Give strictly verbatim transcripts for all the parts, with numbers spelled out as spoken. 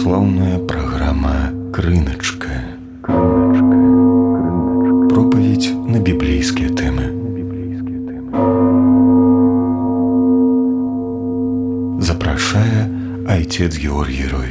православная программа «Крыночка». Проповедь на библейские темы. Запрашая отец Георгий Рой.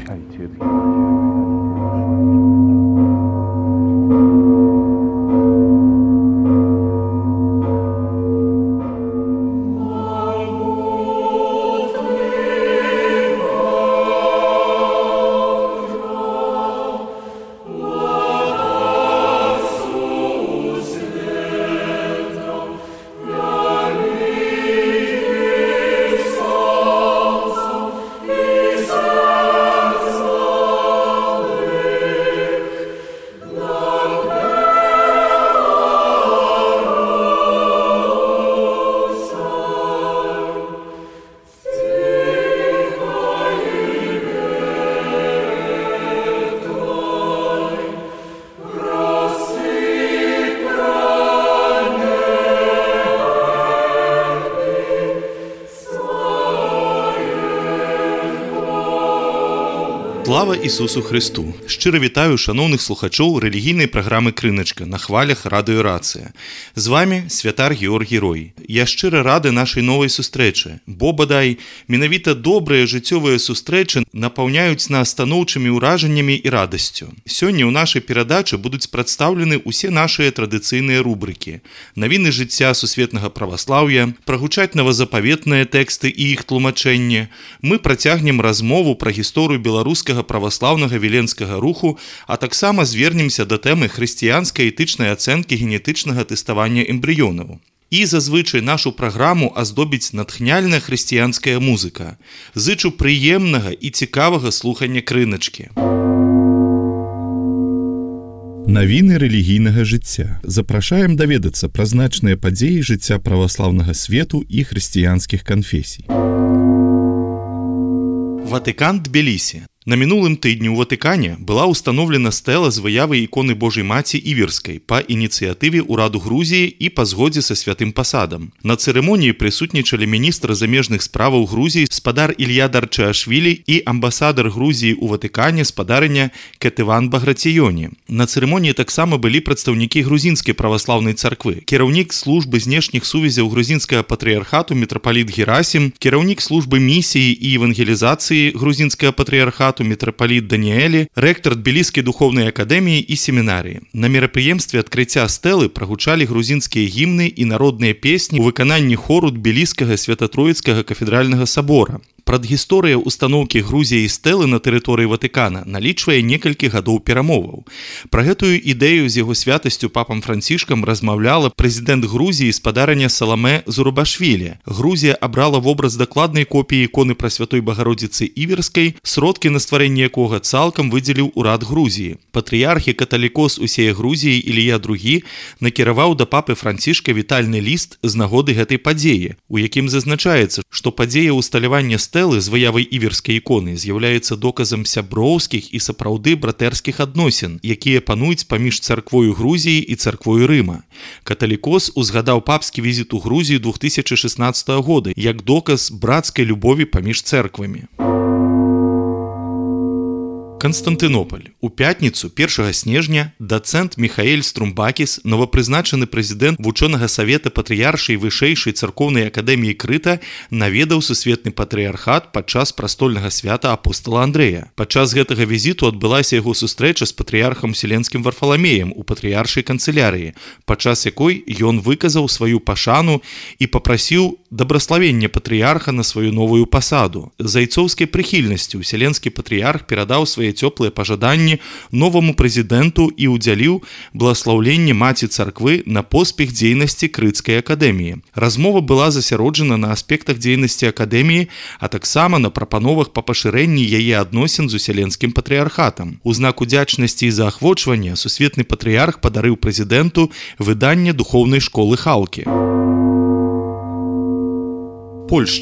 Слава Ісусу Христу! Щиро вітаю шановних слухачоў рэлігійнай праграмы «Крыначка» на хвалях радыё Рацыя. З вами святар Георгій Рой. Я шчыра рады нашай новай сустрэчы, бо, бадай, менавіта добрыя жыццёвыя сустрэчы напаўняюць нас станоўчымі ўражаннямі і радасцю. Сёння ў нашай перадачы будуць прадстаўлены ўсе нашыя традыцыйныя рубрыкі: навіны жыцця сусветнага праваслаўя, прагучаць новазапаветныя тэксты і іх тлумачэнне. Мы працягнем размову пра гісторыю беларускага праваслаўнага віленскага руху, а таксама звернемся да тэмы хрысціянскай этычнай ацэнкі генетычнага тэставання эмбрыёнаў. І зазвычай нашу праграму аздобіць натхняльная хрысціянская музыка. Зычу прыемнага і цікавага слухання крыначкі. Навіны рэлігійнага жыцця. Запрашаем даведацца пра значныя падзеі жыцця праваслаўнага свету і хрысціянскіх канфесій. Ватыкан Тбілісі. На мінулым тыдні ў Ватыкане была ўстаноўлена стэла з выявай іконы Божай Маці Іверскай па ініцыятыве ўраду Грузіі і па згодзе са святым пасадам. На цырымоніі прысутнічалі міністр замежных справаў Грузіі спадар Ілья Дарчаашвілі і амбасадар Грузіі ў Ватыкане спадарыня Кетыван Багратіёне. На цырымоніі таксама былі прадстаўнікі грузінскай праваслаўнай царквы, кіраўнік службы знешніх сувязяў грузінскага патрыярхату мітрапаліт Герасім, кіраўнік службы місіі і евангелізацыі грузінскага патрыярхату мітрапаліт Даніэлі, рэктар Тбіліскай духоўнай акадэміі і семінарыі. На мерапрыемстве адкрыцця стэлы прагучалі грузінскія гімны і народныя песні ў выкананні хору Тбіліскага свята-троіцкага кафедральнага сабора. Прадгісторыя ўстаноўкі Грузіі стэлы на тэрыторыі Ватыкана налічвае некалькі гадоў перамоваў. Пра гэтую ідэю з яго святасцю папам Францішкам размаўляла прэзідэнт Грузіі спадарыня Саламэ Зурабашвілі. Грузія абрала вобраз дакладнай копіі іконы Прасвятой Багародзіцы Іверскай, сродкі на стварэнне якога цалкам выдзеліў урад Грузіі. Патрыярх і каталікос усей Грузіі Ілія другі накіраваў да папы Францішка вітальны ліст з нагоды гэтай падзеі, у якім зазначаецца, што падзея ўсталявання стэлы з выявай іверскай іконы з'яўляецца доказам сяброўскіх і сапраўды братэрскіх адносін, якія пануюць паміж царквою Грузіі і царквою Рыма. Каталікос узгадаў папскі візіт у Грузію двух тысячы шаснаццатага года як доказ брацкай любові паміж цэрквамі. Канстантынополь. У пятніцу першага снежня дацэнт Міхаэль Струмбакіс, новапрызначаны прэзідэнт вучонага савета патрыяршай вышэйшай царкоўнай акадэміі Крыта, наведаў сусветны патрыярхат падчас прастольнага свята апостала Андрэя. Падчас гэтага візіту адбылася яго сустрэча з патрыярхам Вселенскім Варфаламеем у патрыяршай канцылярыі, падчас якой ён выказаў сваю пашану і папрасіў дабраславення патрыярха на сваю новую пасаду. З айцоўскай прыхільнасцю Вселенскі патрыярх перадаў свае цёплыя пажаданні новаму прэзідэнту і ўдзяліў благаслаўленне маці царквы на поспех дзейнасці Крыцкай акадэміі. Размова была засяроджана на аспектах дзейнасці акадэміі, а таксама на прапановах па пашырэнні яе адносін з Уселенскім патрыярхатам. У знак удзячнасці і заахвочвання сусветны патрыярх падарыў прэзідэнту выданне духоўнай школы Халкі. Польшча.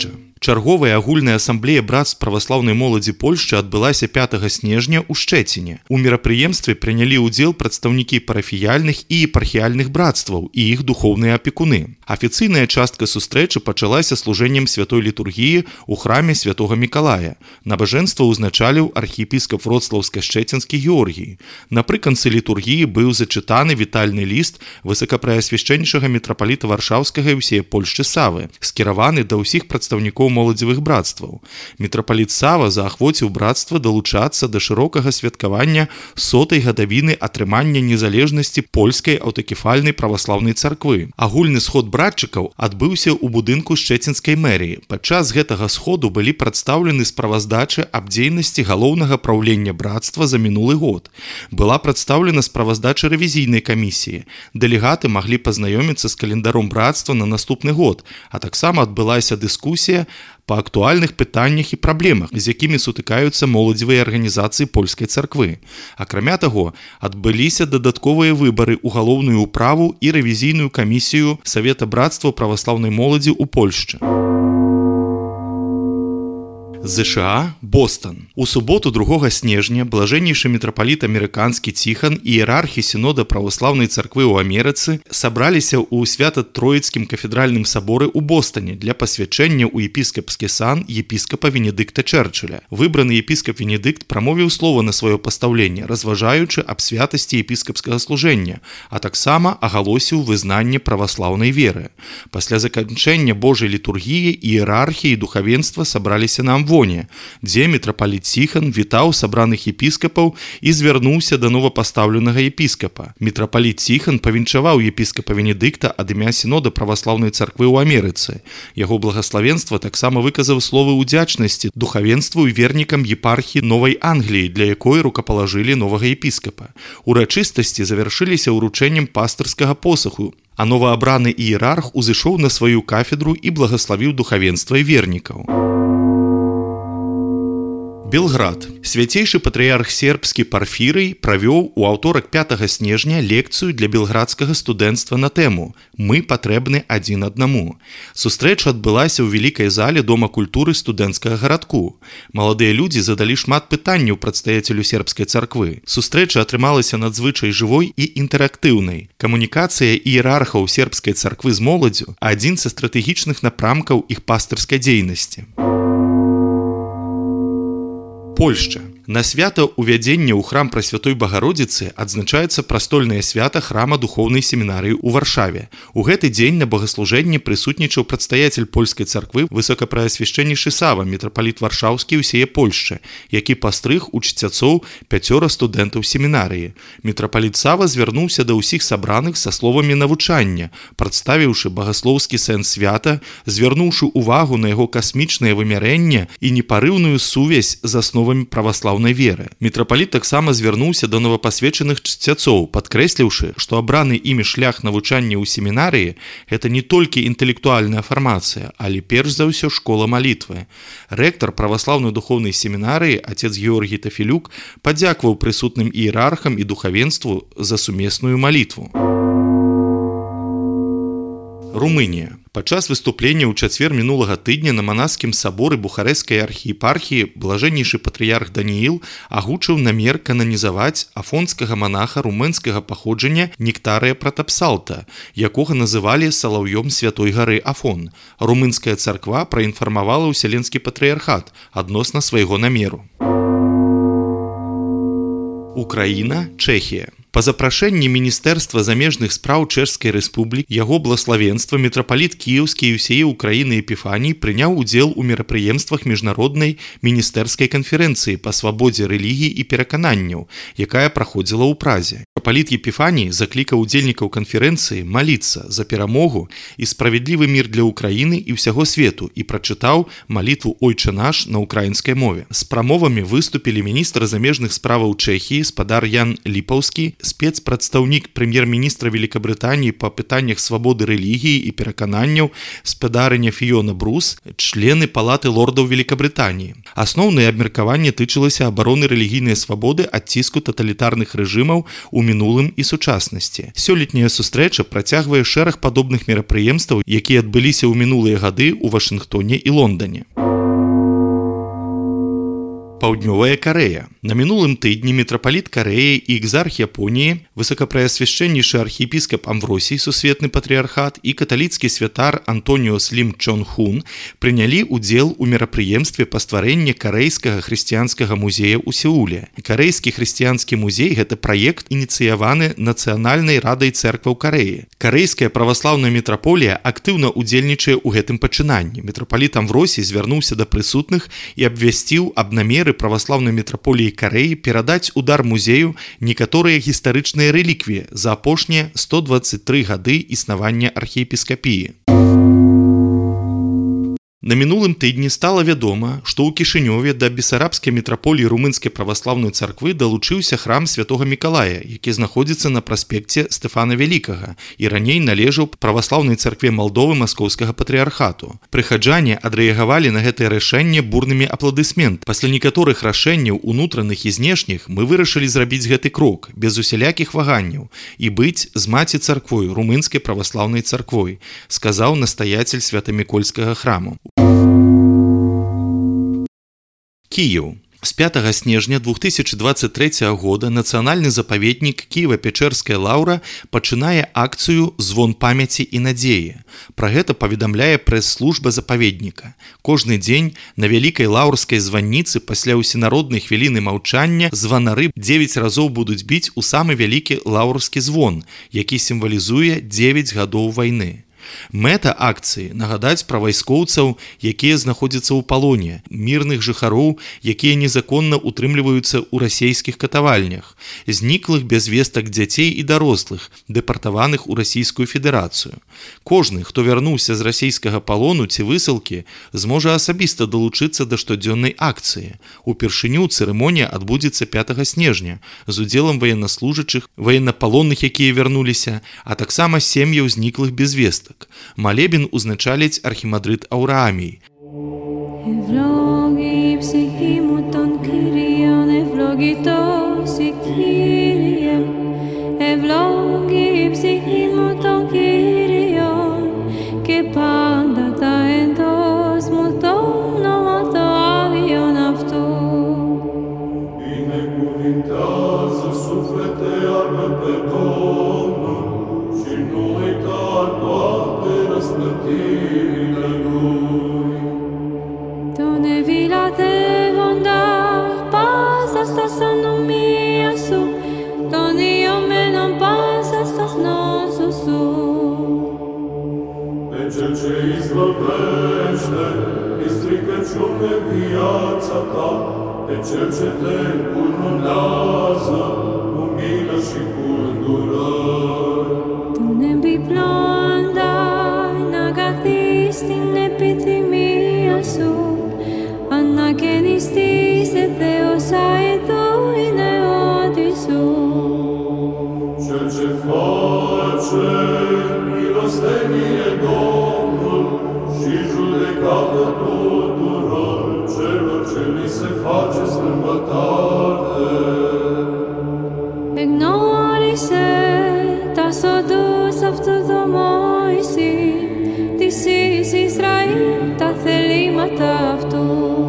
Чарговая агульная асамблея братств праваслаўнай моладзі Польшчы адбылася пятага снежня ў Шчэціне. У мерапрыемстве прынялі ўдзел прадстаўнікі парафіяльных і епархіяльных брацтваў і іх духоўныя апекуны. Афіцыйная частка сустрэчы пачалася служэннем святой літургіі ў храме святога Мікалая. Набажэнства ўзначаліў архіепіскап Вроцлаўска-Шчэцінскі Георгій. Напрыканцы літургіі быў зачытаны вітальны ліст высокапрэасвяшчэннейшага мітрапаліта Варшаўскага і ўсея Польшчы Савы, скіраваны да ўсіх прадстаўнікоў моладзевых брацтваў. Мітрапаліт Сава заахвоціў брацтва далучацца да шырокага святкавання сотай гадавіны атрымання незалежнасці польскай аўтакефальнай праваслаўнай царквы. Агульны сход братчыкаў адбыўся ў будынку Шчэцінскай мэріі. Падчас гэтага сходу былі прадстаўлены справаздачы аб дзейнасці галоўнага праўлення брацтва за мінулы год. Была прадстаўлена справаздача рэвізійнай камісіі. Дэлегаты маглі пазнаёміцца з календаром брацтва на наступны год, а таксама адбылася дыскусія па актуальных пытаннях і праблемах, з якімі сутыкаюцца моладзевыя арганізацыі польскай царквы. Акрамя таго, адбыліся дадатковыя выбары ў галоўную ўправу і рэвізійную камісію Савета брацтва праваслаўнай моладзі ў Польшчы. ЗША, Бостон. У суботу другога снежня блажэннейшы мітрапаліт амерыканскі Ціхан і іерархі сінода праваслаўнай царквы ў Амерыцы сабраліся ў свята-троіцкім кафедральным саборы ў Бостане для пасвячэння ў епіскапскі сан епіскапа Венедыкта Чэрчыля. Выбраны епіскап Венедыкт прамовіў слова на сваё пастаўленне, разважаючы аб святасці епіскапскага служэння, а таксама агалосіў вызнанне праваслаўнай веры. Пасля заканчэння Божай літургіі іерархі і духавенства сабраліся на Амвоне, дзе мітрапаліт Ціхан вітаў сабраных епіскапаў і звярнуўся да новапастаўленага епіскапа. Мітрапаліт Ціхан павіншаваў епіскапа Венедыкта ад імя сінода праваслаўнай царквы ў Амерыцы. Яго благаславенства таксама выказаў словы ўдзячнасці духавенству і вернікам епархіі Новай Англіі, для якой рукапалажылі новага епіскапа. Урачыстасці завяршыліся ўручэннем пастырскага посаху, а новаабраны іерарх узышоў на сваю кафедру і благаславіў духавенства і вернікаў. Белград. Свяцейшы патрыярх сербскі Парфірый правёў у аўторак пятага снежня лекцыю для белградскага студэнцтва на тэму «Мы патрэбны адзін аднаму». Сустрэча адбылася ў вялікай зале Дома культуры студэнцкага гарадку. Маладыя людзі задалі шмат пытанняў прадстаяцелю сербскай царквы. Сустрэча атрымалася надзвычай жывой і інтэрактыўнай. Камунікацыя іерархаў сербскай царквы з моладзю – адзін са стратэгічных напрамкаў іх пастырскай дзейнасці. Польшча. На свята ўвядзення ў храм Прасвятой Багародзіцы адзначаецца прастольнае свята храма духоўнай семінарыі ў Варшаве. У гэты дзень на богаслужэнні прысутнічаў прадстаяцель польскай царквы высокапрэасвяшчэннейшы Сава, мітрапаліт Варшаўскі і ўсея Польшчы, які пастрыг у чцяцоў пяцёра студэнтаў семінарыі. Мітрапаліт Сава звярнуўся да ўсіх сабраных са словамі навучання, прадставіўшы багаслоўскі сэнс свята, звярнуўшы ўвагу на яго касмічнае вымярэнне і непарыўную сувязь з асновамі праваслаўнай веры. Мітрапаліт таксама звярнуўся да новапасвечаных чцяцоў, падкрэсліўшы, што абраны імі шлях навучання ў семінарыі – гэта не толькі інтэлектуальная фармацыя, але перш за ўсё школа малітвы. Рэктар праваслаўнай духоўнай семінарыі отец Георгій Тафілюк падзякаваў прысутным іерархам і духавенству за сумесную малітву. Румынія. Падчас выступлення ў чацвер мінулага тыдня на манаскім саборы Бухарэскай архіепархіі блажэннейшы патрыярх Данііл агучыў намер кананізаваць афонскага манаха румынскага паходжання Нектарыя Пратапсалта, якога называлі салаўём святой гары Афон. Румынская царква праінфармавала ўсяленскі патрыярхат адносна свайго намеру. Украіна, Чэхія. Па запрашэнні Міністэрства замежных спраў Чэшскай рэспублікі яго блаславенства мітрапаліт кіеўскі і ўсеі Украіны Епіфаній прыняў удзел у мерапрыемствах міжнароднай міністэрскай канферэнцыі па свабодзе рэлігій і перакананняў, якая праходзіла ў Празе. Мітрапаліт Епіфаній заклікаў удзельнікаў канферэнцыі маліцца за перамогу і справядлівы мір для Украіны і ўсяго свету і прачытаў малітву «Ойче наш» на украінскай мове. З прамовамі выступілі міністр замежных справаў Чэхіі спадар Ян Ліпаўскі, спецпрадстаўнік прэм'ер-міністра Великабрытаніі па пытаннях свабоды рэлігіі і перакананняў спадарыня Фіёна Брус, члены Палаты лордаў Великабрытаніі. Асноўнае абмеркаванне тычылася абароны рэлігійнай свабоды ад ціску таталітарных рэжымаў у мінулым і сучаснасці. Сёлетняя сустрэча працягвае шэраг падобных мерапрыемстваў, якія адбыліся ў мінулыя гады ў Вашынгтоне і Лондане. Паўднёвая Карэя. На мінулым тыдні мітрапаліт Карэі і экзарх Японіі, высокапрэасвяшчэннейшы архіепіскап Амвросій, сусветны патрыархат, і каталіцкі святар Антоніо Слім Чон Хун прынялі ўдзел у мерапрыемстве па стварэнні карэйскага хрысціянскага музея ў Сеуле. Карэйскі хрысціянскі музей – гэта праект, ініцыяваны Нацыянальнай радай цэркваў Карэі. Карэйская праваслаўная мітраполія актыўна ўдзельнічае ў гэтым пачынанні. Мітрапаліт Амвросій звярнуўся да прысутных і абвясціў аб намеры праваслаўнай мітраполіі Карэі перадаць у дар музею некаторыя гістарычныя рэліквіі за апошнія сто дваццаць тры гады існавання архіепіскапіі. На мінулым тыдні стала вядома, што ў Кішынёве да бесарабскай мітраполіі румынскай праваслаўнай царквы далучыўся храм Святога Мікалая, які знаходзіцца на праспекце Стэфана Вялікага і раней належаў праваслаўнай царкве Малдовы маскоўскага патрыархату. Прыхаджане адрэагавалі на гэтае рашэнне бурнымі апладысментамі. Пасля некаторых рашэнняў унутраных і знешніх мы вырашылі зрабіць гэты крок без усялякіх ваганняў і быць з маці царквой румынскай праваслаўнай царквой, сказаў настаяцель свята-мікольскага храму. Кіеў. З пятага снежня двух тысячи двадцать третьего года нацыянальны запаведнік Кіева-Печэрская лаўра пачынае акцыю «Звон памяці і надзеі». Пра гэта паведамляе прэс-служба запаведніка. Кожны дзень на вялікай лаўрскай званніцы пасля ўсенароднай хвіліны маўчання званары дзевяць разоў будуць біць у самы вялікі лаўрскі звон, які сімвалізуе дзевяць гадоў вайны. Мэта акцыі – нагадаць пра вайскоўцаў, якія знаходзяцца ў палоне, мірных жыхароў, якія незаконна утрымліваюцца ў расейскіх катавальнях, зніклых без вестак дзяцей і дарослых, дэпартаваных у Расійскую Федэрацыю. Кожны, хто вярнуўся з расейскага палону ці высылкі, зможа асабіста далучыцца да штодзённай акцыі. Упершыню цырымонія адбудзецца пятага снежня з удзелам ваеннаслужачых, ваеннапалонных, якія вярнуліся, а таксама сем'яў зніклых без вестак. Малебен узначаліць архімандрыт Аўраамій. Pe cel ce te încununează cu milă și cu îndurări. Tu ne biblondai, n-agatis din επιθυμία σου, ανακαινιστείς σε Θεός αετού είναι ό,τι σου. Cel ce face milostenie Domnul și judecată tuturor celor ce li se face strâmbătate. Εγνώρισε τα σοδούς αυτού το Μωυσή, της εις Ισραήλ τα θελήματα αυτού.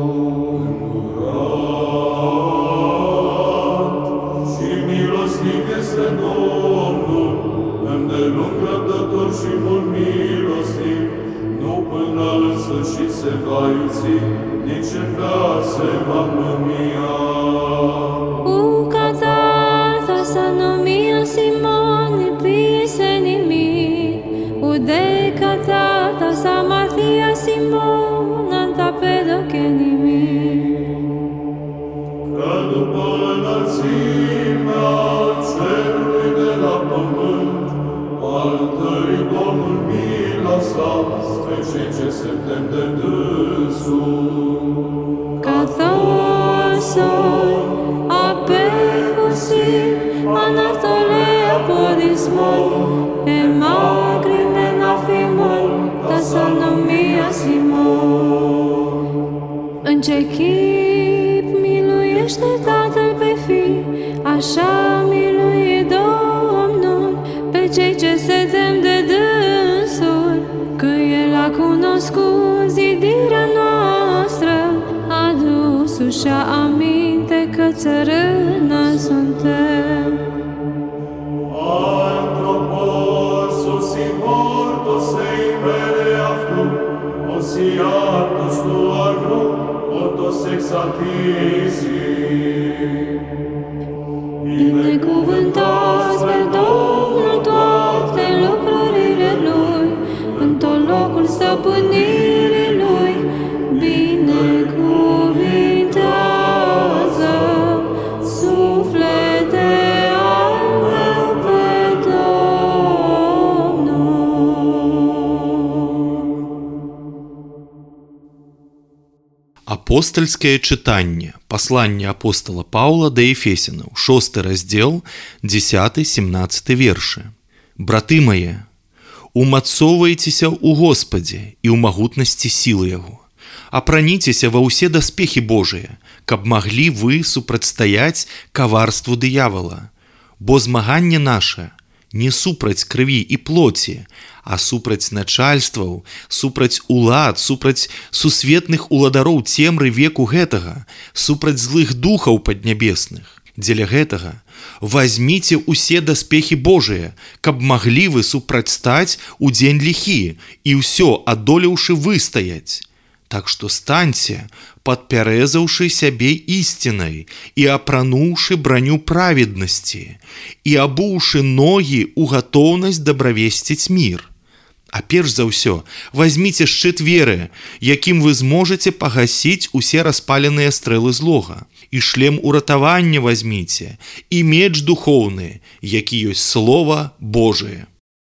Și milostiv este Domnul, îndelung răbdător și mult milostiv, nu până în sfârșit se va iuți, nici în veac se va mânia. Ου κατάρθας ανομίας ημών επίεσεν ημί, ουδέ κατάρθας αμαρτίας ημών ανταπέδωκεν ημί. Că după înălțimea cerului de la pământ, a întărit Domnul mila sa spre cei ce se tem de dânsul. Καθώς În ce chip miluiește Tatăl pe Fiii, așa miluie Domnul pe cei ce se tem de dânsul, că El a cunoscut zidirea noastră, adus-și aminte că țărână suntem. Anthropos in morto sei bere aftu, osiatus tu agro, otos exaltisi. Binecuvântați pe Domnul toate lucrurile Lui, în tot locul stăpânirii Lui, binecuvintează suflete al meu pe Domnul. Апостольскае чытанне. Пасланне апостола Паўла да Ефесянаў, шосты раздзел, дзесяты-семнаццаты вершы. Браты мае, умацоўвайцеся ў Господе і ў магутнасці сілы Яго. Апраніцеся ва ўсе даспехі Божыя, каб маглі вы супрацьстаяць каварству дыявала. Бо змаганне наше не супраць крыві і плоці, а супраць начальстваў, супраць улад, супраць сусветных уладароў цемры веку гэтага, супраць злых духаў паднябесных. Дзеля гэтага вазьміце ўсе даспехі Божыя, каб маглі вы супрацьстаць у дзень ліхі і ўсё адолеўшы выстаяць. Так што станьце, падпярэзаўшы сябе ісцінай і апрануўшы браню праведнасці і абуўшы ногі ў гатоўнасць дабравесціць мір. А перш за ўсё, вазьміце шчыт веры, якім вы зможаце пагасіць усе распаленыя стрэлы злога. І шлем уратавання вазьміце, і меч духоўны, які ёсць Слова Божие.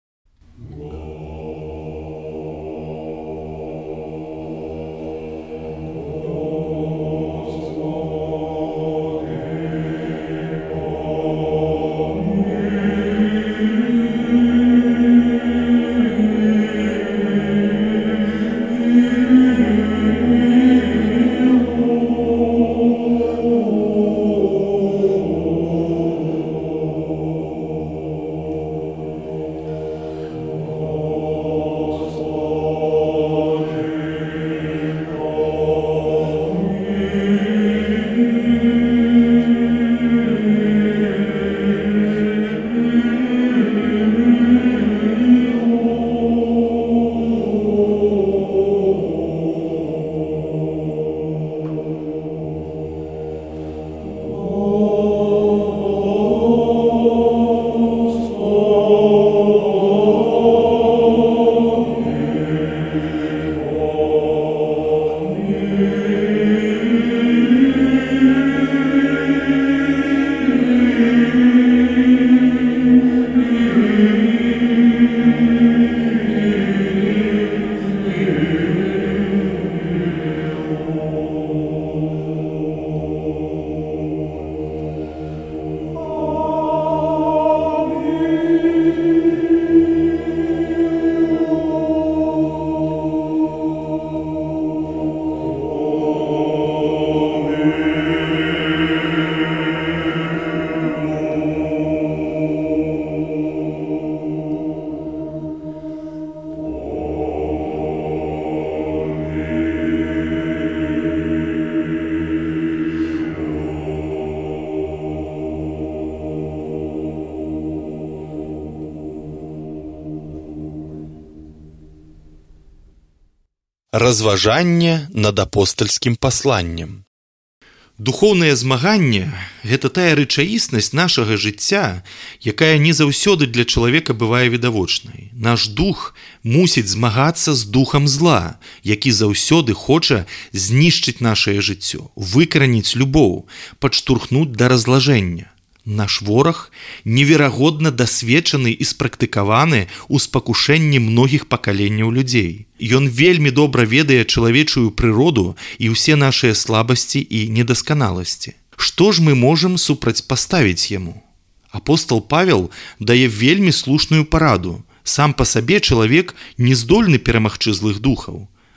Разважанне над апостальскім пасланнем. Духоўнае змаганне – гэта тая рэчаіснасць нашага жыцця, якая не заўсёды для чалавека бывае відавочнай. Наш дух мусіць змагацца з духам зла, які заўсёды хоча знішчыць нашае жыццё, выкараніць любоў, падштурхнуць да разлажэння. Наш вораг неверагодна дасведчаны і спрактыкаваны ў спакушэнні многіх пакаленняў людзей. Ён вельмі добра ведае чалавечую прыроду і ўсе нашыя слабасці і недасканаласці. Што ж мы можам супрацьпаставіць яму? Апостол Павел дае вельмі слушную параду. Сам па сабе чалавек не здольны перамагчы злых духаў,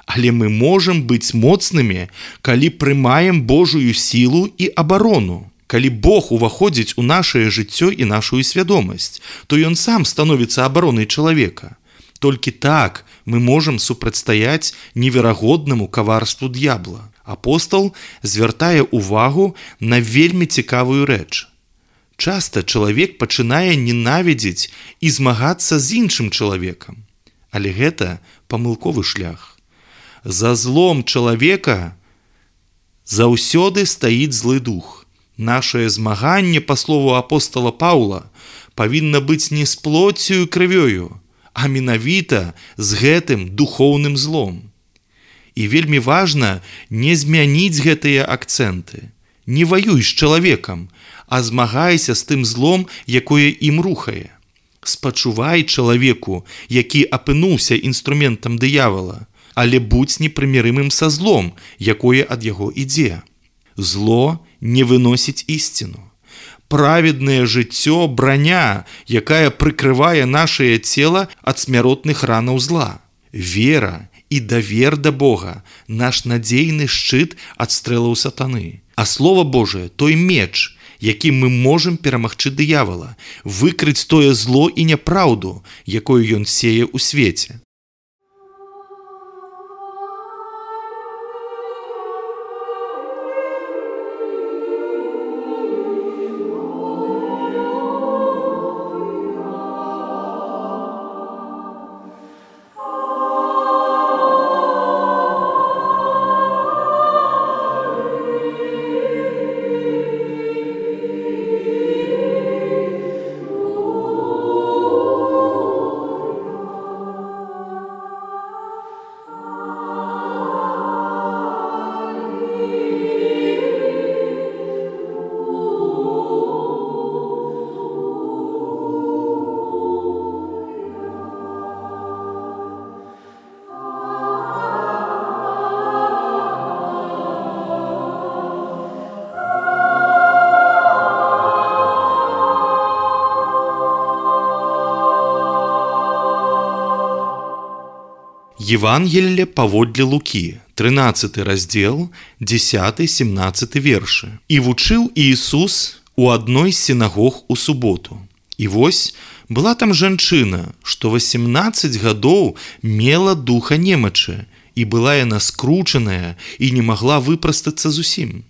Але мы можам быць моцнымі, калі прымаем Божую сілу і абарону. Калі Бог уваходзіць у нашае жыццё і нашу свядомасць, то Ён сам становіцца абаронай чалавека. Толькі так мы можам супрацьстаяць неверагоднаму каварству д'ябла. Апостол звяртае ўвагу на вельмі цікавую рэч. Часта чалавек пачынае ненавідзець і змагацца з іншым чалавекам. Але гэта памылковы шлях. За злом чалавека заўсёды стаіць злы дух. Нашае змаганне, па слову апостола Паўла, павінна быць не з плоццю і крывёю, а менавіта з гэтым духоўным злом. І вельмі важна не змяніць гэтыя акцэнты. Не ваюй з чалавекам, а змагайся з тым злом, якое ім рухае. Спачувай чалавеку, які апынуўся інструментам д'явола, але будзь непрымірымым са злом, якое ад яго ідзе. Зло не выносіць ісціну. Праведнае жыццё – браня, якая прыкрывае нашае цела ад смяротных ранаў зла. Вера і давер да Бога – наш надзейны шчыт ад стрэлаў сатаны. А Слова Божае – той меч, якім мы можам перамагчы д'явала, выкрыць тое зло і няпраўду, якое ён сее ў свеце. Евангелие паводле Лукі, трынаццаты раздзел, дзесяты-семнаццаты вершы. І вучыў Іісус у адной з сінагог у суботу. І вось была там жанчына, што васемнаццаць гадоў мела духа немачы, і была яна скручаная і не магла выпрастацца зусім.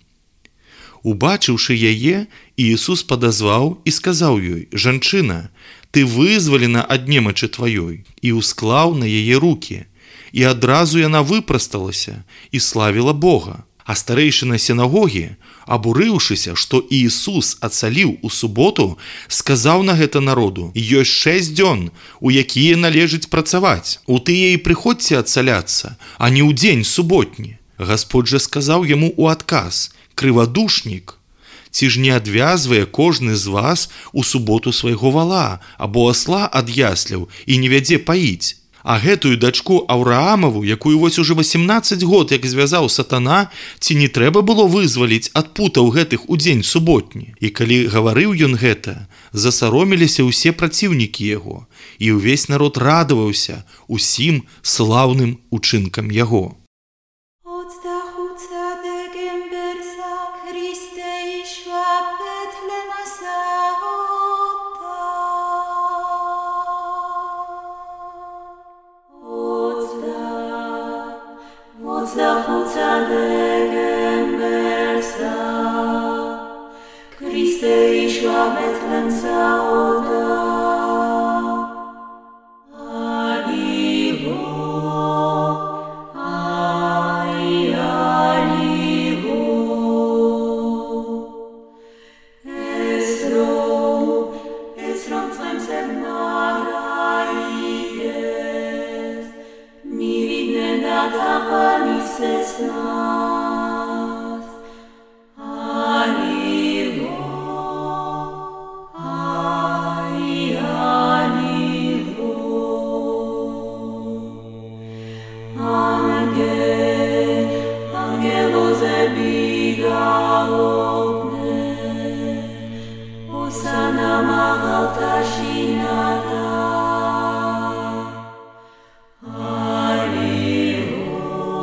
Убачыўшы яе, Іісус падазваў і сказаў ёй: «Жанчына, ты вызвалена ад немачы тваёй», і ўсклаў на яе рукі. І адразу яна выпрасталася і славіла Бога. А старэйшына сінагогі, абурыўшыся, што Іісус ацаліў у суботу, сказаў на гэта народу: «Ёсць шэсць дзён, у якія належыць працаваць. У тыя і прыходзьце ацаляцца, а не ў дзень суботні». Гасподь жа сказаў яму ў адказ: «Крывадушнік, ці ж не адвязвае кожны з вас у суботу свайго вала або асла ад ясляў і не вядзе паіць? А гэтую дачку Аўраамаву, якую вось ужо васемнаццаць год як звязаў сатана, ці не трэба было вызваліць ад путаў гэтых у дзень суботні?» І калі гаварыў ён гэта, засароміліся ўсе праціўнікі яго, і ўвесь народ радаваўся усім слаўным учынкам яго. Zachódza degem bersa, Christe išla Betlem zaoda. Aliho, ai, aliho, Esro, Esrom tvem zemnaga ides, mi vidne data pani se s nas. Aliho, ai, aliho, Angel, angelo zebiga ogne, Osana mahalta shinata. Aliho,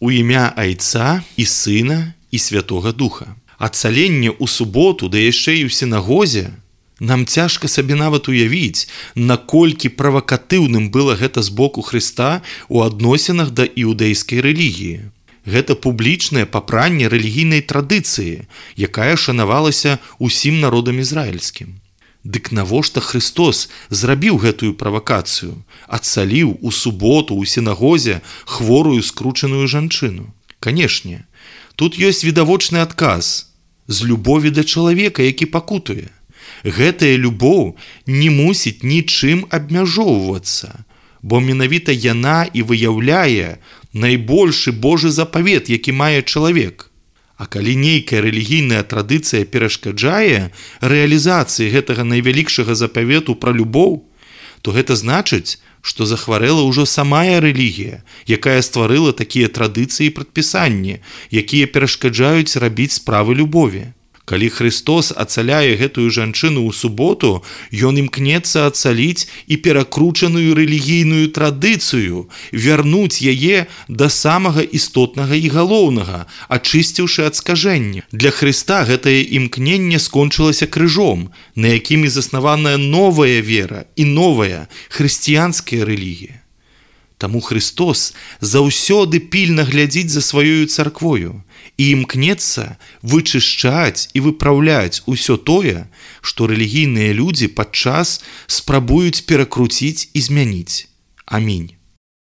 У імя Айца і Сына і Святога Духа. Ацаленне ў суботу, да яшчэ і ў сінагозе, нам цяжка сабе нават уявіць, наколькі правакатыўным было гэта з боку Хрыста ў адносінах да іудэйскай рэлігіі. Гэта публічнае папранне рэлігійнай традыцыі, якая шанавалася ўсім народам ізраільскім. Дык навошта Христос зрабіў гэтую правакацыю, адцаліў у суботу ў сінагозе хворую скручаную жанчыну? Канешне, тут ёсць відавочны адказ з любові да чалавека, які пакутуе. Гэтая любоў не мусіць нічым абмяжоўвацца, бо менавіта яна і выяўляе найбольшы Божы запавет, які мае чалавек. А калі нейкая рэлігійная традыцыя перашкаджае рэалізацыі гэтага найвялікшага запавету пра любоў, то гэта значыць, што захварэла ўжо самая рэлігія, якая стварыла такія традыцыі і прадпісанні, якія перашкаджаюць рабіць справы любові. Калі Христос ацаляе гэтую жанчыну ў суботу, ён імкнецца ацаліць і перакручаную рэлігійную традыцыю, вярнуць яе да самага істотнага і галоўнага, ачысціўшы ад скажэння. Для Хрыста гэтае імкненне скончылася крыжом, на якім і заснаваная новая вера і новая хрысціянская рэлігія. Таму Христос заўсёды пільна глядзіць за сваёю царквою і імкнецца вычышчаць і выпраўляць усё тое, што рэлігійныя людзі падчас спрабуюць перакруціць і змяніць. Амінь.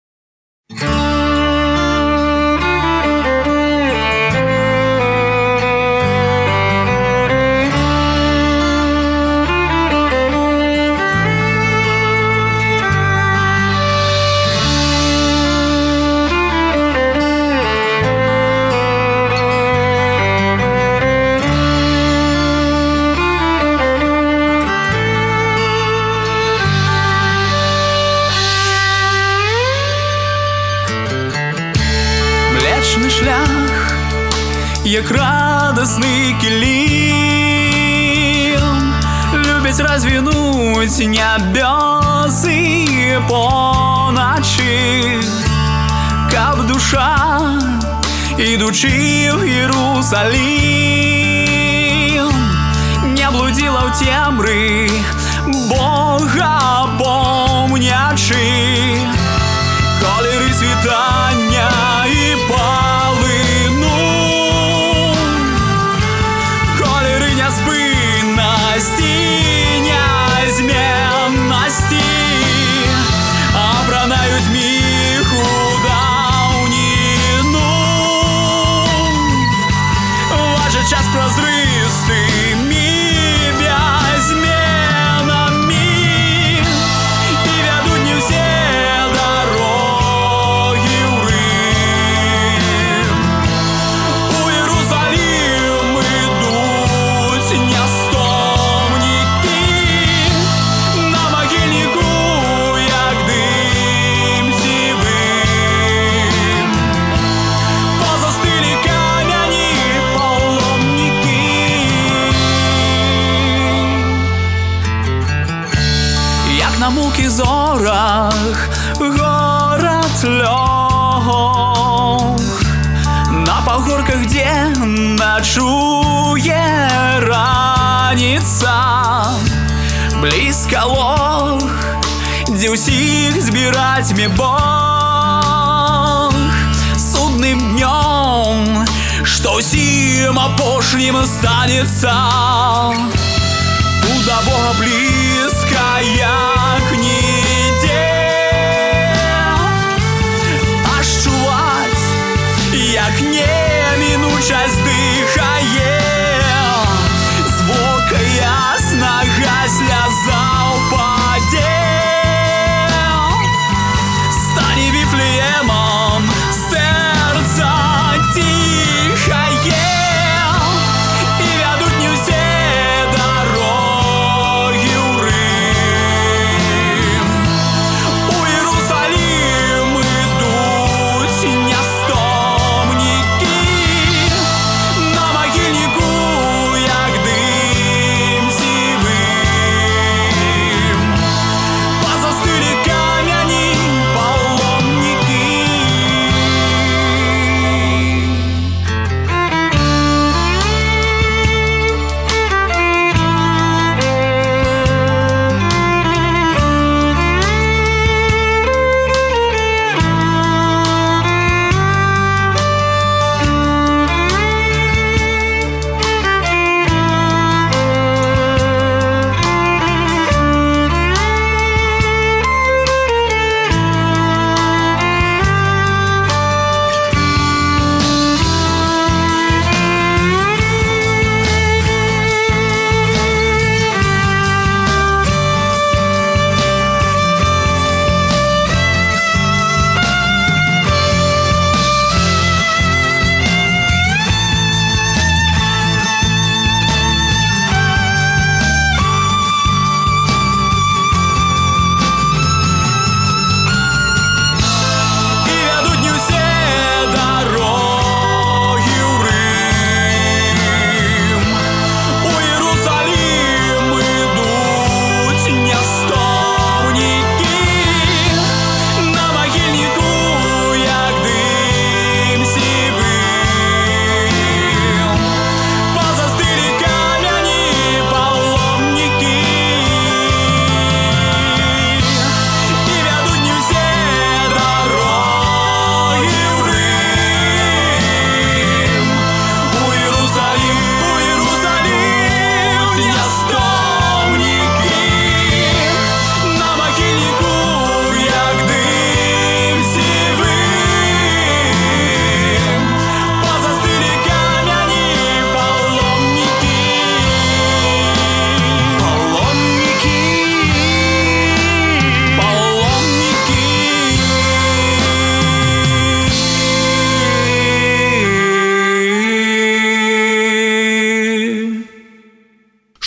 Шлях, як радасны кілім, любяць развінуць нябёсы поначы, каб душа, ідучы ў Єрусалім, не блудзіла ў цемры, Бога помнячы, колеры світання і палыну, колеры няспыннасці, нязменнасці, абранаюць міх у даўніну. Важны час празрыстымі бязменамі, і вядуць не ўсе на мукі зорах горад лёг, на пагорках, дзе начуе раніца, блізка лог, дзе ўсіх збіраць ме Бог судным днём, што ўсім апошнім станецца. Тут да Бога блізка, як нідзе, аж чуваць, як немінучасць дыхае, з вока яснага сляза ўпадзе, стане Віфлеемам сэрца ціхае, і вядуць не ўсе дарогі ў Рым.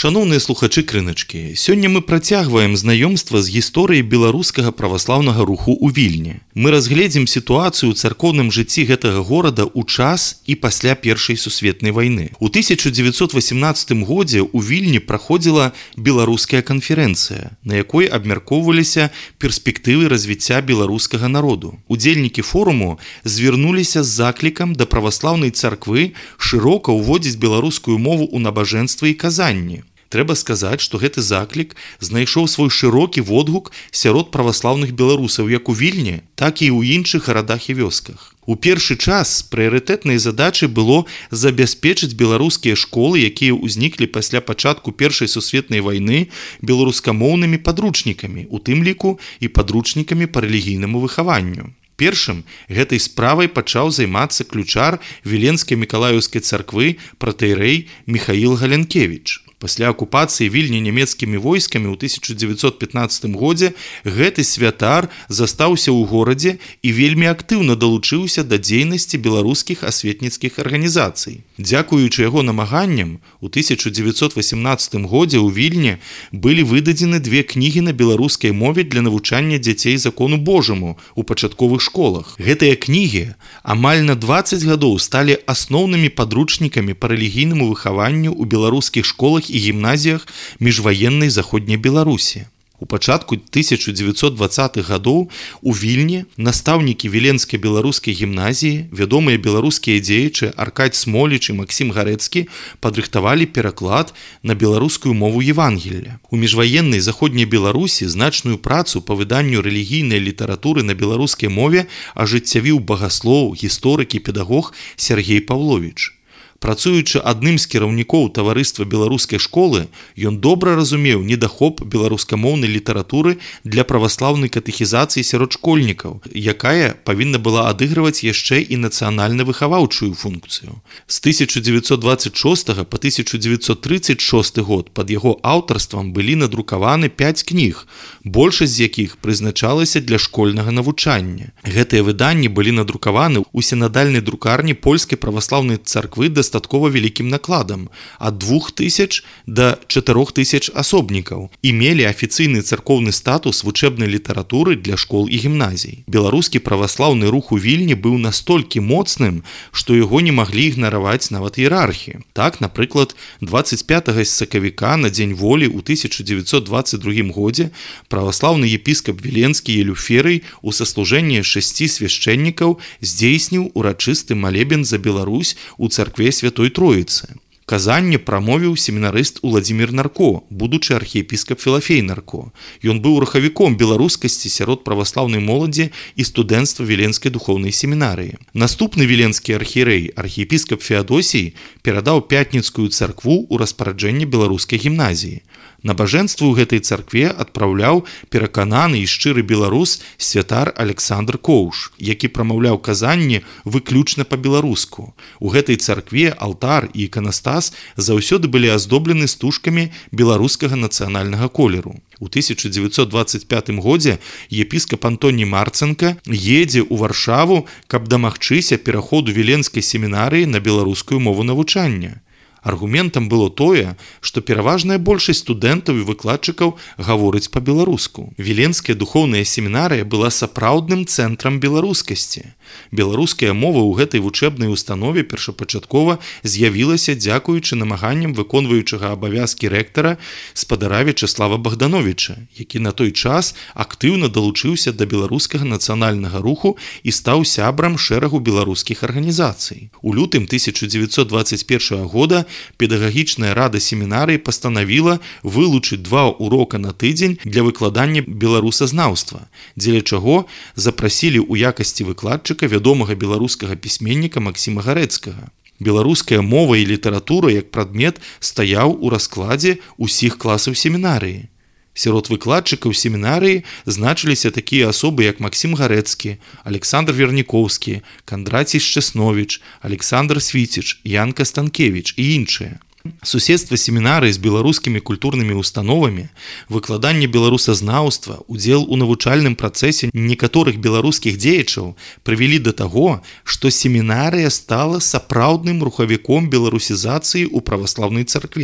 Шаноўныя слухачы крыначкі, сёння мы працягваем знаёмства з гісторыяй беларускага праваслаўнага руху ў Вільні. Мы разгледзім сітуацыю ў царкоўным жыцці гэтага горада ў час і пасля Першай сусветнай вайны. У тысяча дзевяцьсот васямнаццатым годзе ў Вільні праходзіла беларуская канферэнцыя, на якой абмяркоўваліся перспектывы развіцця беларускага народу. Удзельнікі форуму звярнуліся з заклікам да праваслаўнай царквы шырока ўводзіць беларускую мову ў набажэнства і казанні. Трэба сказаць, што гэты заклік знайшоў свой шырокі водгук сярод праваслаўных беларусаў як у Вільні, так і ў іншых гарадах і вёсках. У першы час прыярытэтнай задачай было забяспечыць беларускія школы, якія ўзніклі пасля пачатку Першай сусветнай вайны, беларускамоўнымі падручнікамі, у тым ліку і падручнікамі па рэлігійнаму выхаванню. Першым гэтай справай пачаў займацца ключар Віленскай Мікалаеўскай царквы пратэйрэй Міхаіл Галянкевіч. Пасля акупацыі Вільні нямецкімі войскамі ў тысяча дзевяцьсот пятнаццатым годзе гэты святар застаўся ў горадзе і вельмі актыўна далучыўся да дзейнасці беларускіх асветніцкіх арганізацый. Дзякуючы яго намаганням, у тысяча дзевяцьсот васямнаццатым годзе ў Вільні былі выдадзены две кнігі на беларускай мове для навучання дзяцей закону Божаму ў пачатковых школах. Гэтыя кнігі амаль на дваццаць гадоў сталі асноўнымі падручнікамі па рэлігійнаму выхаванню ў беларускіх школах і гімназіях міжваеннай заходняй Беларусі. У пачатку тысяча дзевяцьсот дваццатых гадоў у Вільні настаўнікі Віленскай беларускай гімназіі, вядомыя беларускія дзеячы Аркадзь Смоліч і Максім Гарэцкі падрыхтавалі пераклад на беларускую мову Евангелля. У міжваеннай заходняй Беларусі значную працу па выданню рэлігійнай літаратуры на беларускай мове ажыццявіў багаслоў, гісторык і педагог Сергей Павловіч. Працуючы адным з кіраўнікоў таварыства беларускай школы, ён добра разумеў недахоп беларускамоўнай літаратуры для праваслаўнай катэхізацыі сярод школьнікаў, якая павінна была адыгрываць яшчэ і нацыянальна-выхаваўчую функцыю. З тысяча дзевяцьсот дваццаць шостага па тысяча дзевяцьсот трыццаць шосты год пад яго аўтарствам былі надрукаваны пяць кніг, большасць з якіх прызначалася для школьнага навучання. Гэтыя выданні былі надрукаваны ў сінадальнай друкарні польскай праваслаўнай царквы да дастаткова вялікім накладам ад двух тысяч да чатырох тысяч асобнікаў і мелі афіцыйны царкоўны статус вучэбнай літаратуры для школ і гімназій. Беларускі праваслаўны рух у Вільні быў настолькі моцным, што яго не маглі ігнараваць нават іерархі. Так, напрыклад, дваццаць пятага сакавіка на дзень волі ў тысяча дзевяцьсот дваццаць другім годзе праваслаўны епіскап Віленскі Елюферый у саслужэнні шасці свяшчэннікаў здзейсніў урачысты малебен за Беларусь у царкве Святой Троіцы. Казанне прамовіў семінарыст Уладзімір Нарко, будучы архіепіскап Філафей Нарко. Ён быў рухавіком беларускасці сярод праваслаўнай моладзі і студэнцтва Віленскай духоўнай семінарыі. Наступны віленскі архірэй, архіепіскап Феадосій, перадаў пятніцкую царкву ў распараджэнне беларускай гімназіі. Набажэнства ў гэтай царкве адпраўляў перакананы і шчыры беларус святар Александр Коўш, які прамаўляў казанні выключна па-беларуску. У гэтай царкве алтар і іканастас заўсёды былі аздоблены стужкамі беларускага нацыянальнага колеру. У тысяча дзевяцьсот дваццаць пятым годзе епіскап Антоні Марцэнка едзе ў Варшаву, каб дамагчыся пераходу віленскай семінарыі на беларускую мову навучання. Аргументам было тое, што пераважная большасць студэнтаў і выкладчыкаў гаворыць па-беларуску. Віленская духоўная семінарыя была сапраўдным цэнтрам беларускасці. Беларуская мова ў гэтай вучэбнай установе першапачаткова з'явілася дзякуючы намаганням выконваючага абавязкі рэктара спадара Вячаслава Богдановича, які на той час актыўна далучыўся да беларускага нацыянальнага руху і стаў сябрам шэрагу беларускіх арганізацый. У лютым тысяча дзевяцьсот дваццаць першага года педагагічная рада семінарыі пастанавіла вылучыць два урока на тыдзень для выкладання беларусазнаўства, дзеля чаго запрасілі ў якасці выкладчыка вядомага беларускага пісьменніка Максіма Гарэцкага. Беларуская мова і літаратура як прадмет стаяў у раскладзе ўсіх класаў семінарыі. Сярод выкладчыкаў семінарыі значыліся такія асобы, як Максім Гарэцкі, Александр Вернікоўскі, Кандрацій Шчасновіч, Александр Свіціч, Ян Кастанкевіч і іншыя. Суседства семінарыі з беларускімі культурнымі установамі, выкладанне беларусазнаўства, удзел у навучальным працэсе некаторых беларускіх дзеячаў прывялі да таго, што семінарыя стала сапраўдным рухавіком беларусізацыі ў праваслаўнай царкве.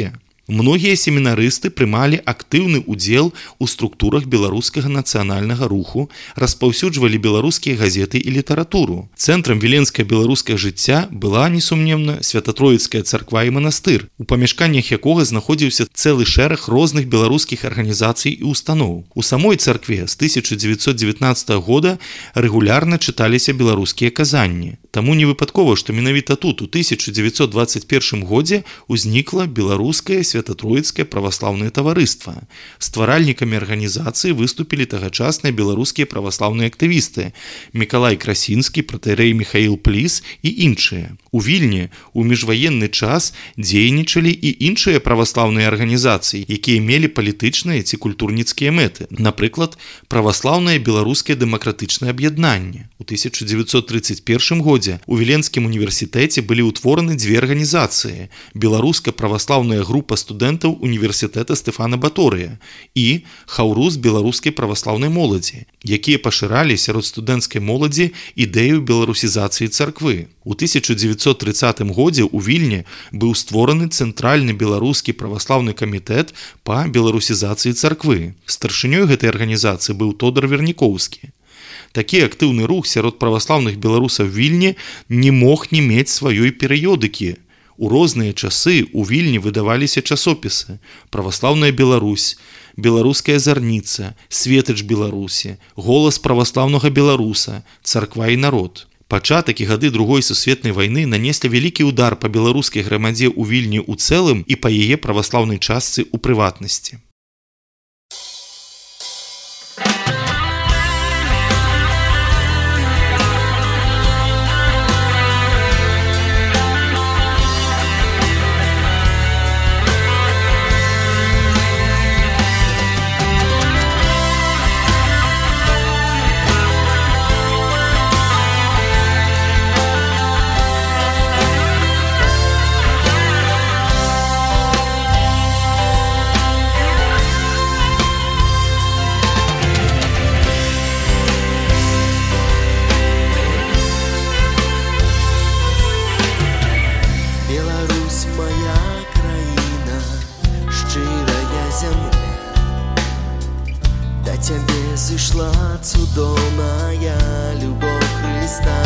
Многія семінарысты прымалі актыўны ўдзел у структурах беларускага нацыянальнага руху, распаўсюджвалі беларускія газеты і літаратуру. Цэнтрам віленскага беларускага жыцця была, несумневна, Свята-Троіцкая царква і манастыр, у памяшканнях якога знаходзіўся цэлы шэраг розных беларускіх арганізацый і устаноў. У самой царкве з тысяча дзевяцьсот дзевятнаццатага года рэгулярна чыталіся беларускія казанні. Таму не выпадкова, што менавіта тут у тысяча дзевяцьсот дваццаць першым годзе ўзнікла беларускае Свята-Троіцкае праваслаўнае таварыства. Стваральнікамі арганізацыі выступілі тагачасныя беларускія праваслаўныя актывісты Мікалай Красінскі, пратэрэй Міхаіл Пліс і іншыя. У Вільні у міжваенны час дзейнічалі і іншыя праваслаўныя арганізацыі, якія мелі палітычныя ці культурніцкія мэты. Напрыклад, праваслаўнае беларускае дэмакратычнае аб'яднанне. У тысяча дзевяцьсот трыццаць першым годзе у Віленскім універсітэце былі ўтвораны дзве арганізацыі: беларуска-праваслаўная група студэнтаў універсітэта Стэфана Баторыя і Хаўрус беларускай праваслаўнай моладзі, якія пашыралі сярод студэнцкай моладзі ідэю беларусізацыі царквы. У тысяча дзевяцьсот трыццатым годзе ў Вільні быў створаны Цэнтральны беларускі праваслаўны камітэт па беларусізацыі царквы. Старшынёй гэтай арганізацыі быў Тодар Вернікоўскі. Такі актыўны рух сярод праваслаўных беларусаў Вільні не мог не мець сваёй перыёдыкі. У розныя часы ў Вільні выдаваліся часопісы: «Праваслаўная Беларусь», «Беларуская зарніца», «Светач Беларусі», «Голас праваслаўнага беларуса», «Царква і народ». Пачатак і гады Другой сусветнай вайны нанеслі вялікі ўдар па беларускай грамадзе ў Вільні ў цэлым і па яе праваслаўнай частцы ў прыватнасці. Зышла цудоўная любоў Хрыста.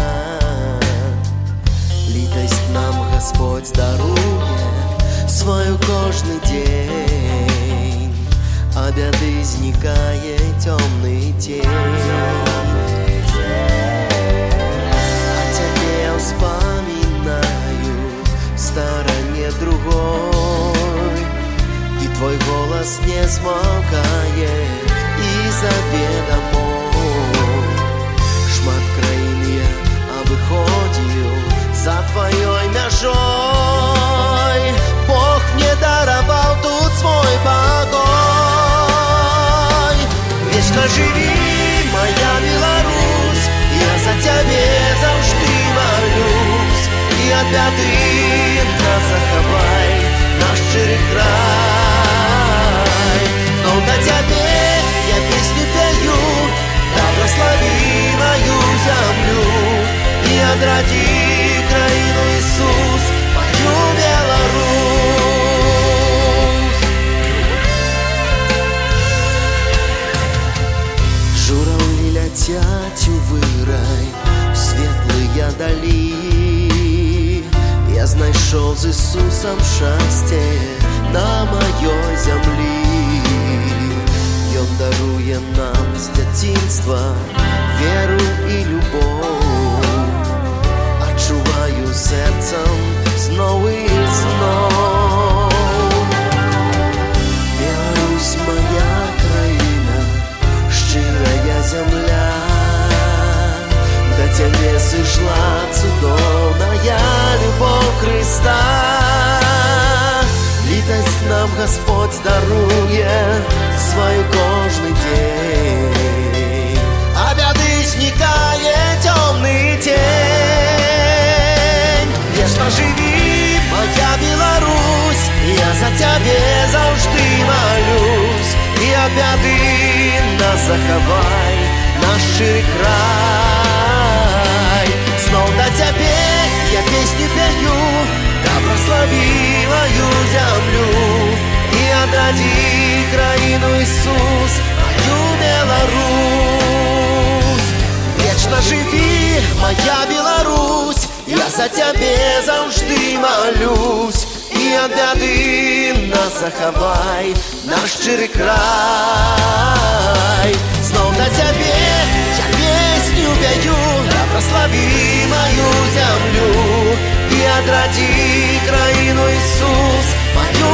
Літасць нам Гасподзь даруе сваю кожны дзень, а бяды знікае цёмны цень. А цябе ўспамінаю в старане другой, і твой голас не змаўкае і заведамой. Шмат краін я абыходзіў за тваёй мяжой. Бог мне дараваў тут свой пакой. Вечна жыві, моя Беларусь, я за цябе заўжды малюсь. І ад бяды нас захавай наш шчыры край. Зноў да цябе я песню пяю, благослови мою землю и отради краину, Иисус, мою Беларусь. Журавли летят у вырай в светлые дали. Я знайшоў з Ісусам шчасце на маёй зямлі. Ён даруе нам з дзяцінства веру і любоў. Адчуваю сэрцам зноў і зноў. Беларусь, моя краіна, шчырая зямля, да цябе сышла цудоўная любоў Хрыста. Літасць нам Гасподзь даруе свой кожны день, а бяды знікае цёмны цень. Вечна жыві, моя Беларусь, я за цябе заўжды малюсь. І ад бяды нас захавай наш шчыры край. Зноў да цябе я песню пяю, да праславі маю зямлю адрадзі краіну, Ісус, маю Беларусь. Вечна жыві, моя Беларусь, я за цябе заўжды малюсь. І ад бяды нас захавай, наш шчыры край. Зноў да цябе я песню пяю, да праславі маю зямлю. І адрадзі краіну, Ісус, маю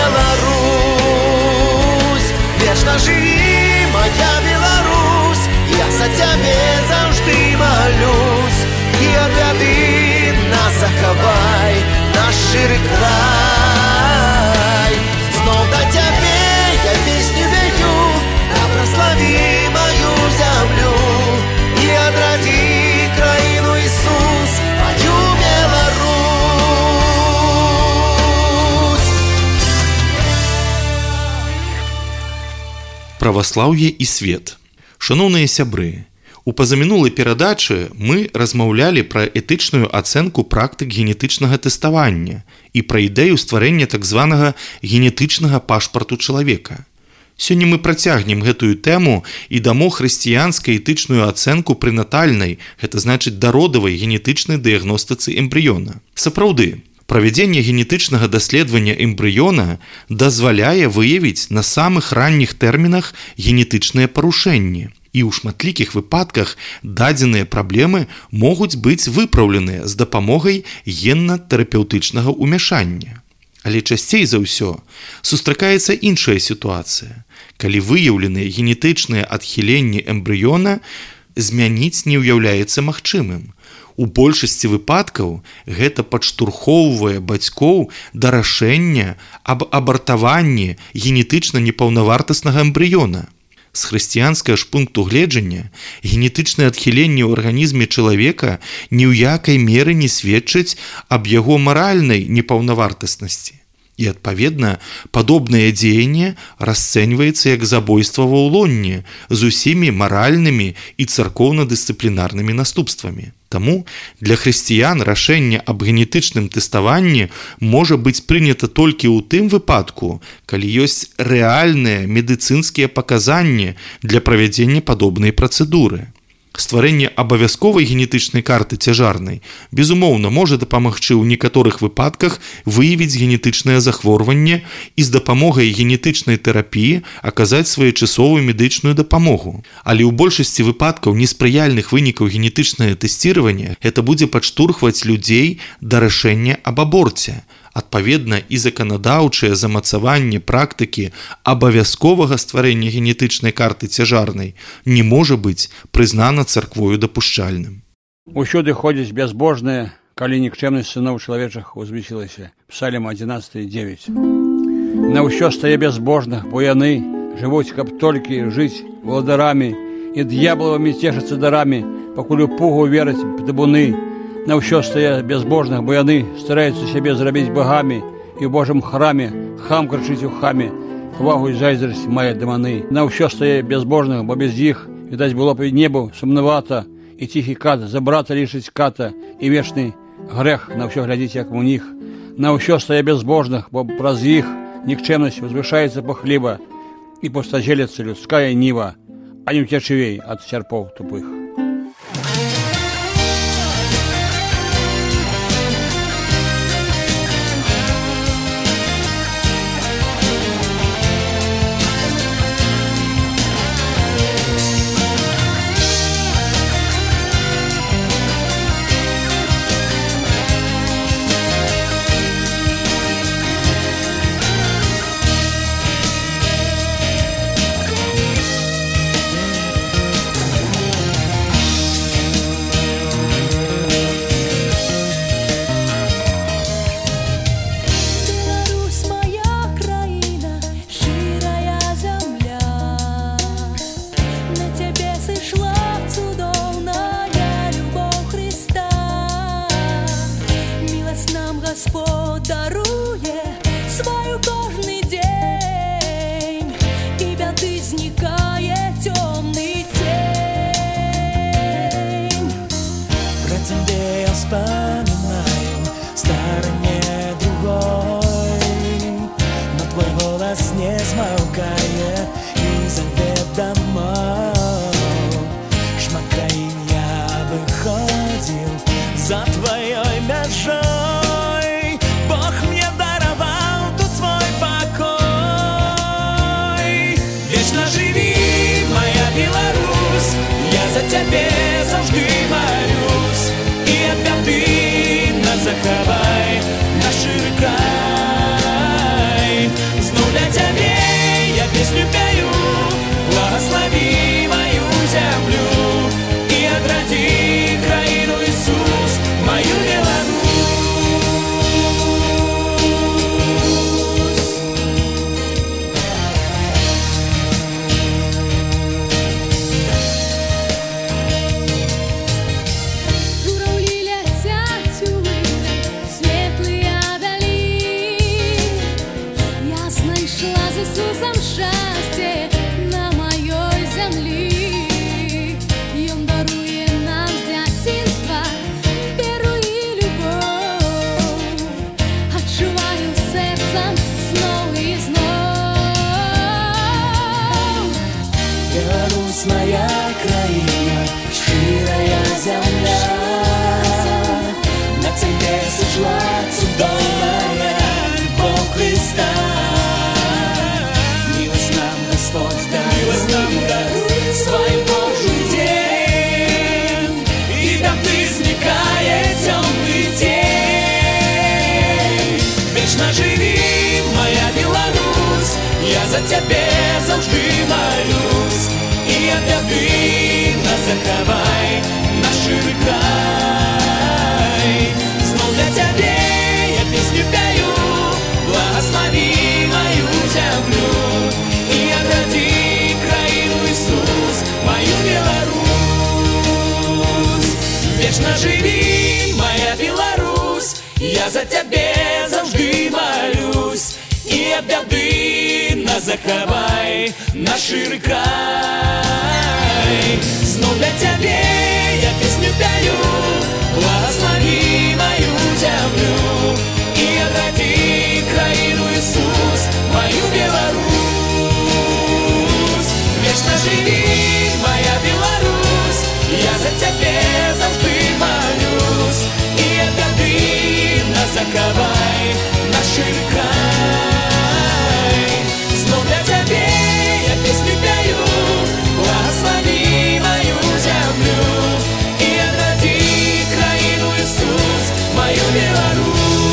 Беларусь. Вечна жыві, моя Беларусь, я за цябе заўжды малюсь. І ад бяды нас захавай, наш шчыры край. Зноў да цябе я песню пяю, да праславі маю зямлю. І адрадзі краіну, Ісус, маю Беларусь. Праваслаўе і свет. Шаноўныя сябры, у пазамінулай перадачы мы размаўлялі пра этычную ацэнку практык генетычнага тэставання і пра ідэю стварэння так званага генетычнага пашпарту чалавека. Сёння мы працягнем гэтую тэму і дамо хрысціянскай этычную ацэнку прэнатальнай, гэта значыць дародавай генетычнай дыягностыцы эмбрыёна. Сапраўды, правядзенне генетычнага даследавання эмбрыёна дазваляе выявіць на самых ранніх тэрмінах генетычныя парушэнні. І ў шматлікіх выпадках дадзеныя праблемы могуць быць выпраўленыя з дапамогай генна-тэрапеўтычнага ўмяшання. Але часцей за ўсё сустракаецца іншая сітуацыя, калі выяўленыя генетычныя адхіленні эмбрыёна змяніць не ўяўляецца магчымым. У большасці выпадкаў гэта падштурхоўвае бацькоў да рашэння аб абартаванні генетычна непаўнавартаснага эмбрыёна. З хрысціянскага ж пункту гледжання генетычныя адхіленні ў арганізме чалавека ні ў якай меры не сведчаць аб яго маральнай непаўнавартаснасці. І, адпаведна, падобнае дзеянне расцэньваецца як забойства ва ўлонні з усімі маральнымі і царкоўна-дысцыплінарнымі наступствамі. Таму для хрысціян рашэнне аб генетычным тэставанні можа быць прынята толькі ў тым выпадку, калі ёсць рэальныя медыцынскія паказанні для правядзення падобнай працэдуры. Стварэнне абавязковай генетычнай карты цяжарнай, безумоўна, можа дапамагчы ў некаторых выпадках выявіць генетычнае захворванне і з дапамогай генетычнай тэрапіі аказаць своечасовую медычную дапамогу. Але ў большасці выпадкаў неспрыяльных вынікаў генетычнае тэсціравання гэта будзе падштурхваць людзей да рашэння аб аборце. Адпаведна, і заканадаўчае замацаванне практыкі абавязковага стварэння генетычнай карты цяжарнай не можа быць прызнана царквою дапушчальным. Усюды ходзяць бязбожныя, калі нікчэмнасць сыноў чалавечых узвысілася. Псалем адзінаццаць дзевяць. На ўсё стае бязбожных, бо яны жывуць, каб толькі жыць владарамі і д'яблавымі цешацца дарамі, пакуль у пугу вераць табуны. На ўсё стае бязбожных, бо яны стараюцца сябе зрабіць багамі, і ў Божым храме хам крычыць у хаме, хвагу і зайздрасць мае дэманы. На ўсё стае бязбожных, бо без іх, відаць, было б і небу сумнавата, і ціхі кат за брата лічыць ката, і вечны грэх на ўсё глядзіць, як у них. На ўсё стае бязбожных, бо праз іх нікчэмнасць узвышаецца пахліба, і пустазелецца людская ніва, а не ўцячывей ад сярпоў тупых. Вспоминаю стороне другой, но твой голос не за твоей межой. Бог мне даровал тут свой покой. Вечно живи, моя Беларусь, я за тебе завжди молюсь. И от беды нас заховай, наш ширый край. Знов для тебе я песню пою, благослови мою землю и отроди краину, Иисус, мою Беларусь. Журавли летят у вырай, светлые дали. Ясно и шла за Иисусом счастье на моей земле. И Он дарует нам с детства веру и любовь. Отчуваю сердцем снова и снова. Беларусь, моя краина, ширая земля, на тебе сошла чудовная любовь Христа. Милость нам Господь дарует свой Божий день, и беды сникает темный день. Вечно живи, моя Беларусь, я за тебе завжди молюсь. И от беды нас заховай, наш ширый край. Знов для тебе я песню пою, благослови мою землю и отроди краину, Иисус, мою Беларусь. Вечно живи, моя Беларусь, я за тебе завжди молюсь. И от беды нас заховай, наш ширый край. Знов для тебе я песню пою, благослови мою землю и отроди краину, Иисус, мою Беларусь. Вечно живи, моя Беларусь, я за тебе завжди молюсь. И от беды нас заховай, наш ширый край. Знов для тебе я песню пою, благослови мою землю и отроди краину, Иисус, мою Беларусь.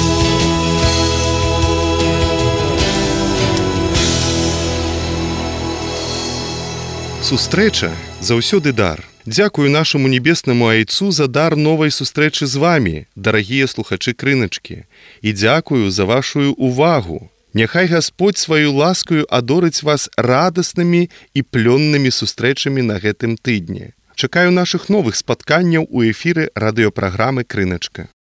Сустрэча заўсёды дар. Дзякую нашаму небеснаму Айцу за дар новай сустрэчы з вамі, дарагія слухачы крыначкі. І дзякую за вашую увагу. Няхай Гасподзь сваю ласкаю адорыць вас радаснымі і плённымі сустрэчамі на гэтым тыдні. Чакаю нашых новых спатканняў у эфіры радыёпраграмы «Крыначка».